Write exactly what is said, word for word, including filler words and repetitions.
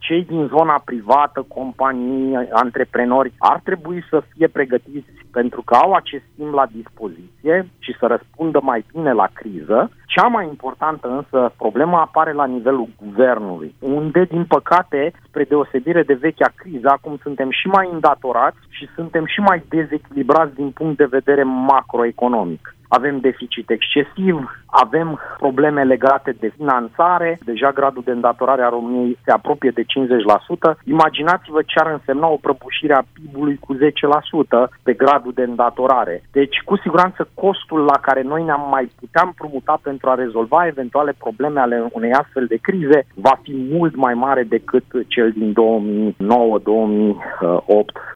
cei din zona privată, companii, antreprenori, ar trebui să fie pregătiți pentru că au acest timp la dispoziție și să răspundă mai bine la criză. Cea mai importantă însă problemă apare la nivelul guvernului, unde, din păcate, spre deosebire de vechea criză, acum suntem și mai îndatorați și suntem și mai dezechilibrați din punct de vedere macroeconomic. Avem deficit excesiv, avem probleme legate de finanțare, deja gradul de îndatorare a României se apropie de cincizeci la sută. Imaginați-vă ce ar însemna o prăbușire a P I B-ului cu zece la sută pe gradul de îndatorare. Deci, cu siguranță, costul la care noi ne-am mai putea împrumuta pentru a rezolva eventuale probleme ale unei astfel de crize va fi mult mai mare decât cel din două mii nouă două mii opt.